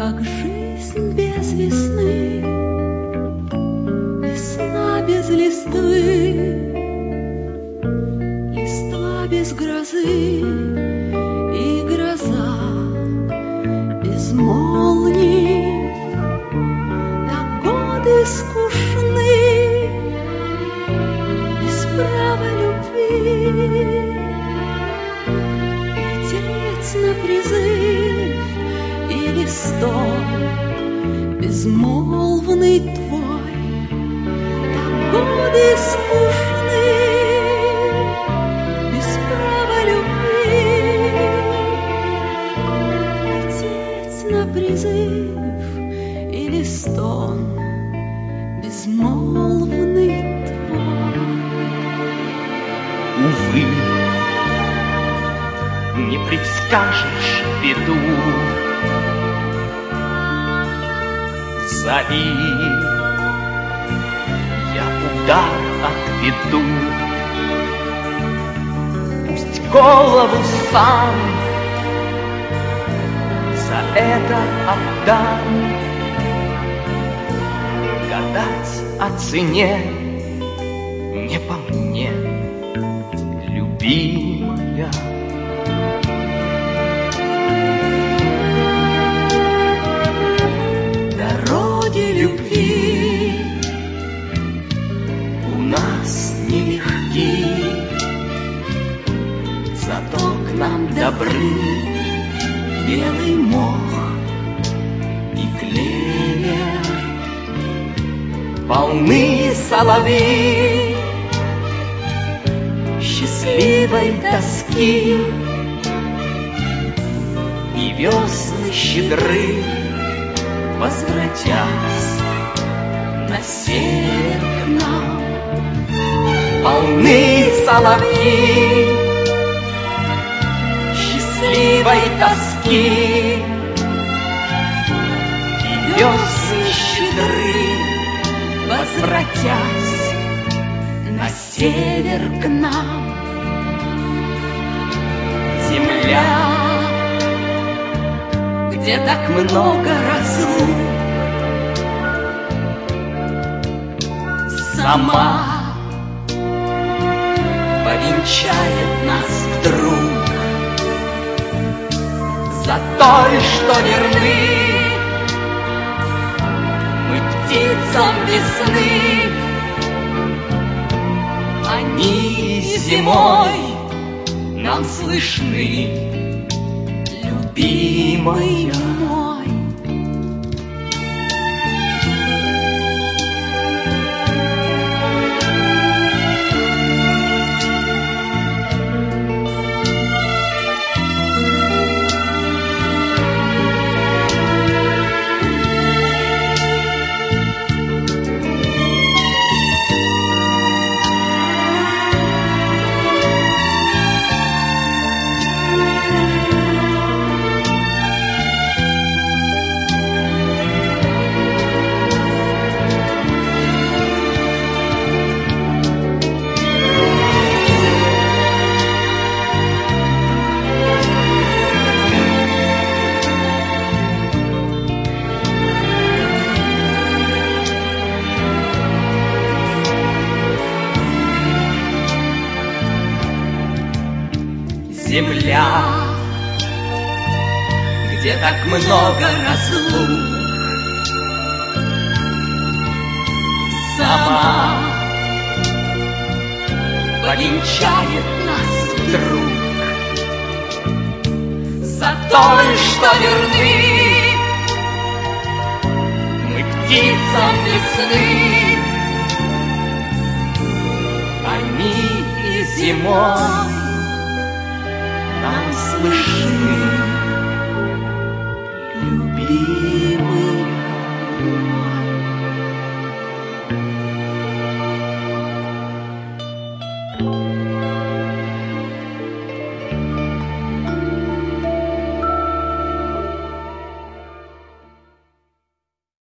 Как жизнь без весны, весна без листвы, листва без грозы и гроза без молний. Так годы скучны без права любви. Лететь на призыв или стон безмолвный твой. Так годы скучны без права любви. Лететь на призыв или стон безмолвный твой. Увы, не предскажешь беду, зови, я удар отведу. Пусть голову сам за это отдам. Гадать о цене не по мне, любимая. Дороги любви у нас нелегки, зато к нам добры белый мох и клевер. Полны соловьи счастливой тоски, и весны щедры, возвратясь на север к нам. Полны соловьи счастливой тоски, и весны щедры, возвратясь на север к нам. Земля, где так много разлук, сама повенчает нас вдруг. За той, что верны мы птицам весны, они зимой нам слышны, любимая. Земля, где так много разлук, сама повенчает нас вдруг. За той, что верны мы птицам весны, Они и зимой нам слышны.